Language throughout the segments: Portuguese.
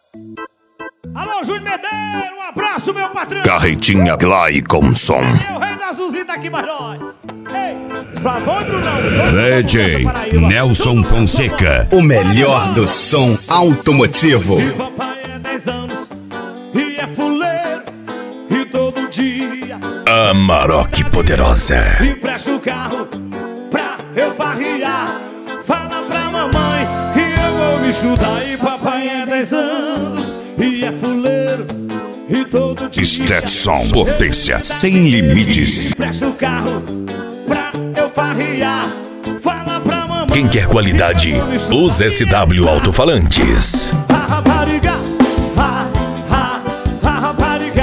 Alô, Júnior Medeiro, um abraço, meu patrão. Carretinha Clayconson. É o rei da Zuzita aqui, mais nós. Ei, Flavão e Brunão. DJ Nelson Fonseca. O melhor do som automotivo. E papai é 10 anos e é fuleiro e todo dia Amarok Poderosa. empresta o carro pra eu farriar. Fala pra mamãe que eu vou estudar. E papai é 10 anos e é fuleiro e todo dia Stetson, potência sem limites. empresta o carro pra eu farriar. Fala pra mamãe. Quem quer qualidade, usa SW Alto-Falantes. A rapariga, a rapariga,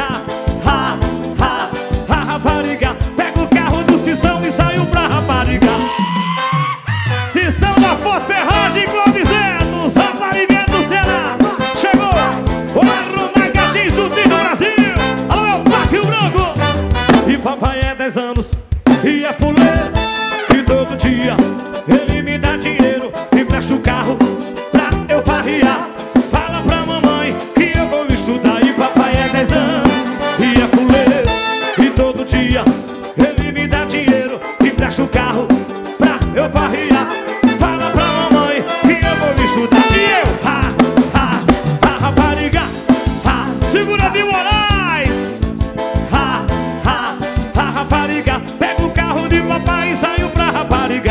a rapariga. Pega o carro do Cissão e saiu pra rapariga. Cissão da Forte Ferragem, Clóvis Edos, rapariga do Ceará. Chegou o Aromagadinho do Brasil. Alô, Parque Rio Branco. E papai é 10 anos e é fuleiro e todo dia ele me dá dinheiro e presta o carro pra eu farriar. Fala pra mamãe que eu vou estudar. E papai é 10 anos e é fuleiro e todo dia ele me dá dinheiro e presta o carro pra eu farriar. Fala pra mamãe que eu vou estudar. E eu, a rapariga, segura de Moraes. A rapariga, pega o carro de papai e saiu pra rapariga.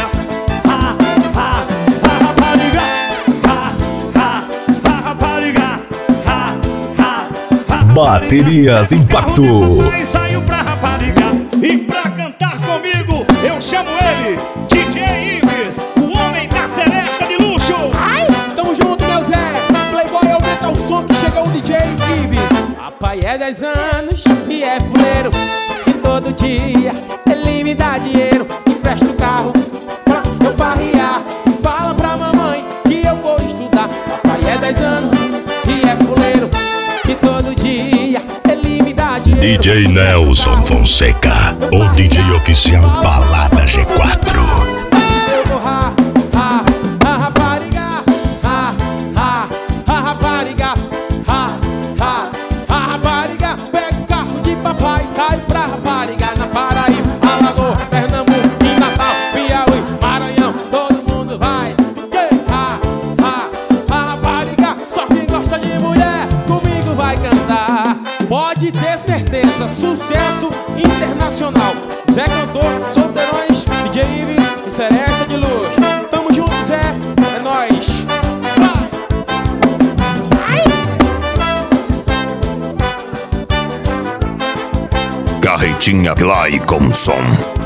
A rapariga, a rapariga, Baterias Impacto. e saiu pra rapariga. E pra cantar comigo, eu chamo ele, DJ Ives, o homem da seresta de luxo. Ai, tamo junto, meu Zé. Playboy, aumenta o som que chegou o DJ Ives. Papai é 10 anos e é fuleiro e todo dia ele me dá dinheiro, empresta o carro pra eu farriar. Fala pra mamãe que eu vou estudar. Papai é 10 anos e é fuleiro e todo dia ele me dá dinheiro. DJ Nelson Fonseca, o DJ oficial Balada G4. A rapariga, a rapariga, a rapariga. Pega o carro de papai e sai pra rapariga. Na Paraíba, Alagoas, Pernambuco e Natal, Piauí, Maranhão, todo mundo vai. A rapariga, só quem gosta de mulher comigo vai cantar. Pode ter certeza, sucesso internacional. Zé Cantor, Solteirões, DJ Ives e Seresta de Luxo. Tamo junto, Zé, é nóis. Vai! Carretinha Clayconson.